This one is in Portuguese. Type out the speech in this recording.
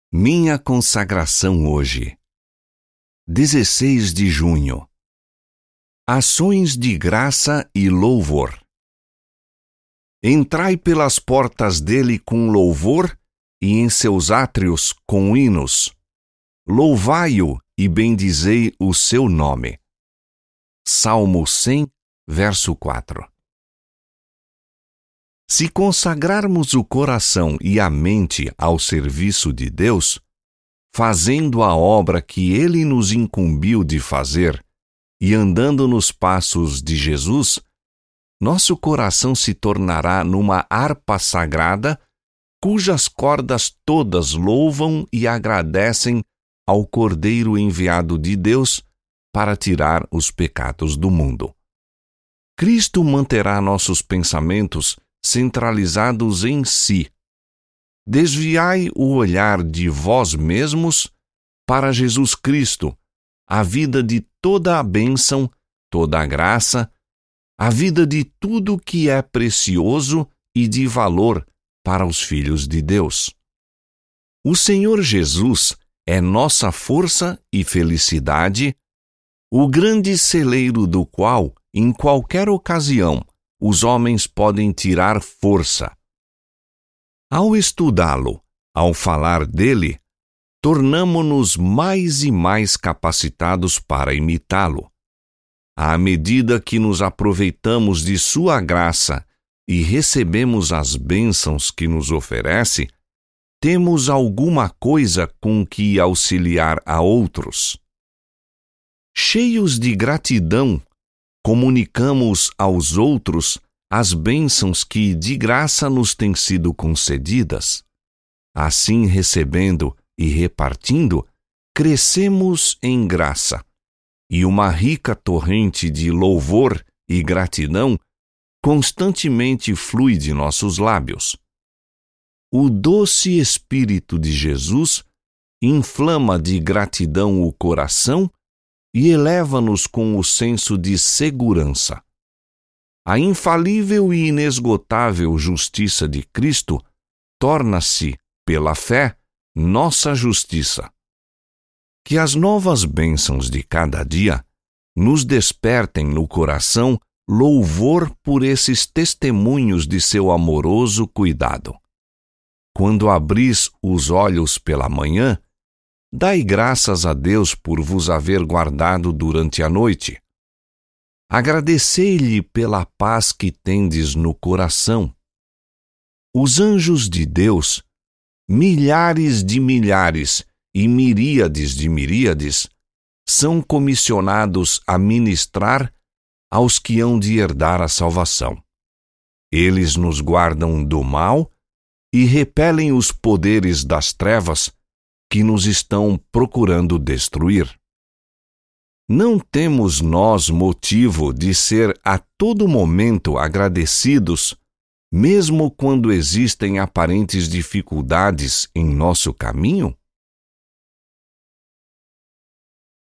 Minha consagração hoje. 16 de junho. Ações de graça e louvor. Entrai pelas portas dele com louvor e em seus átrios com hinos. Louvai-o e bendizei o seu nome. Salmo 100, verso 4. Se consagrarmos o coração e a mente ao serviço de Deus, fazendo a obra que Ele nos incumbiu de fazer e andando nos passos de Jesus, nosso coração se tornará numa harpa sagrada cujas cordas todas louvam e agradecem ao Cordeiro enviado de Deus para tirar os pecados do mundo. Cristo manterá nossos pensamentos centralizados em si. Desviai o olhar de vós mesmos para Jesus Cristo, a vida de toda a bênção, toda a graça, a vida de tudo que é precioso e de valor para os filhos de Deus. O Senhor Jesus é nossa força e felicidade, o grande celeiro do qual, em qualquer ocasião, os homens podem tirar força. Ao estudá-lo, ao falar dele, tornamo-nos mais e mais capacitados para imitá-lo. À medida que nos aproveitamos de sua graça e recebemos as bênçãos que nos oferece, temos alguma coisa com que auxiliar a outros. Cheios de gratidão, comunicamos aos outros as bênçãos que de graça nos têm sido concedidas. Assim, recebendo e repartindo, crescemos em graça, e uma rica torrente de louvor e gratidão constantemente flui de nossos lábios. O doce Espírito de Jesus inflama de gratidão o coração e eleva-nos com o senso de segurança. A infalível e inesgotável justiça de Cristo torna-se, pela fé, nossa justiça. Que as novas bênçãos de cada dia nos despertem no coração louvor por esses testemunhos de seu amoroso cuidado. Quando abris os olhos pela manhã, dai graças a Deus por vos haver guardado durante a noite. Agradecei-lhe pela paz que tendes no coração. Os anjos de Deus, milhares de milhares e miríades de miríades, são comissionados a ministrar aos que hão de herdar a salvação. Eles nos guardam do mal e repelem os poderes das trevas que nos estão procurando destruir. Não temos nós motivo de ser a todo momento agradecidos, mesmo quando existem aparentes dificuldades em nosso caminho?